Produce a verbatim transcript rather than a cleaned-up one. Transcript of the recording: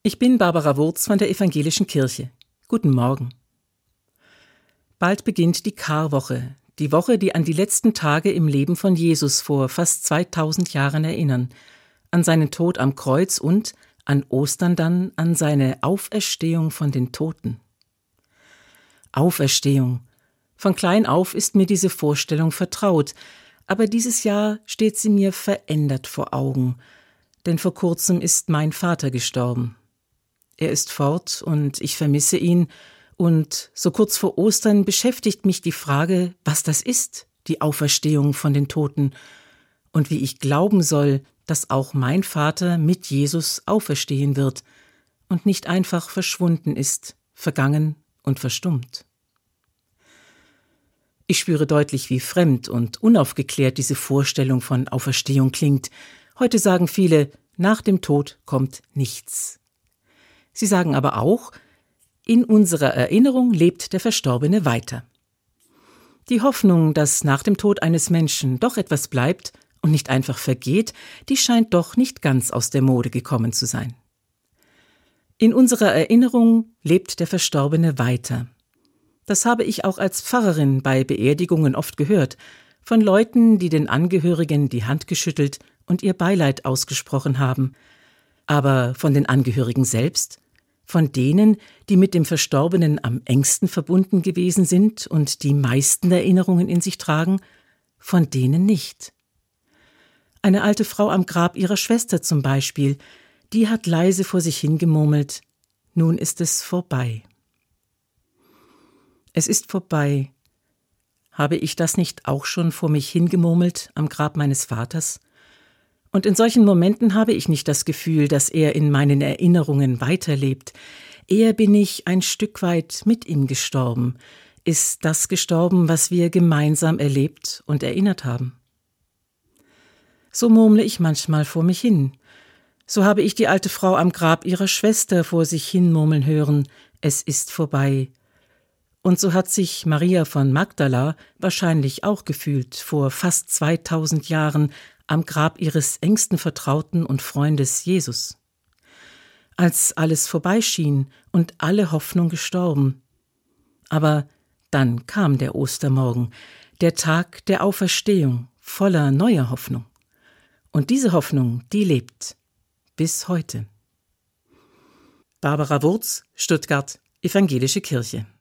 Ich bin Barbara Wurz von der Evangelischen Kirche. Guten Morgen. Bald beginnt die Karwoche, die Woche, die an die letzten Tage im Leben von Jesus vor fast zweitausend Jahren erinnern, an seinen Tod am Kreuz und an Ostern dann an seine Auferstehung von den Toten. Auferstehung. Von klein auf ist mir diese Vorstellung vertraut, aber dieses Jahr steht sie mir verändert vor Augen, denn vor kurzem ist mein Vater gestorben. Er ist fort und ich vermisse ihn, und so kurz vor Ostern beschäftigt mich die Frage, was das ist, die Auferstehung von den Toten, und wie ich glauben soll, dass auch mein Vater mit Jesus auferstehen wird und nicht einfach verschwunden ist, vergangen und verstummt. Ich spüre deutlich, wie fremd und unaufgeklärt diese Vorstellung von Auferstehung klingt. Heute sagen viele, nach dem Tod kommt nichts. Sie sagen aber auch, in unserer Erinnerung lebt der Verstorbene weiter. Die Hoffnung, dass nach dem Tod eines Menschen doch etwas bleibt und nicht einfach vergeht, die scheint doch nicht ganz aus der Mode gekommen zu sein. In unserer Erinnerung lebt der Verstorbene weiter. Das habe ich auch als Pfarrerin bei Beerdigungen oft gehört, von Leuten, die den Angehörigen die Hand geschüttelt und ihr Beileid ausgesprochen haben. Aber von den Angehörigen selbst? Von denen, die mit dem Verstorbenen am engsten verbunden gewesen sind und die meisten Erinnerungen in sich tragen? Von denen nicht. Eine alte Frau am Grab ihrer Schwester zum Beispiel, die hat leise vor sich hingemurmelt, nun ist es vorbei. Es ist vorbei. Habe ich das nicht auch schon vor mich hingemurmelt am Grab meines Vaters? Und in solchen Momenten habe ich nicht das Gefühl, dass er in meinen Erinnerungen weiterlebt. Eher bin ich ein Stück weit mit ihm gestorben, ist das gestorben, was wir gemeinsam erlebt und erinnert haben. So murmle ich manchmal vor mich hin. So habe ich die alte Frau am Grab ihrer Schwester vor sich hin murmeln hören, es ist vorbei. Und so hat sich Maria von Magdala wahrscheinlich auch gefühlt vor fast zweitausend Jahren am Grab ihres engsten Vertrauten und Freundes Jesus. Als alles vorbeischien und alle Hoffnung gestorben. Aber dann kam der Ostermorgen, der Tag der Auferstehung, voller neuer Hoffnung. Und diese Hoffnung, die lebt bis heute. Barbara Wurz, Stuttgart, Evangelische Kirche.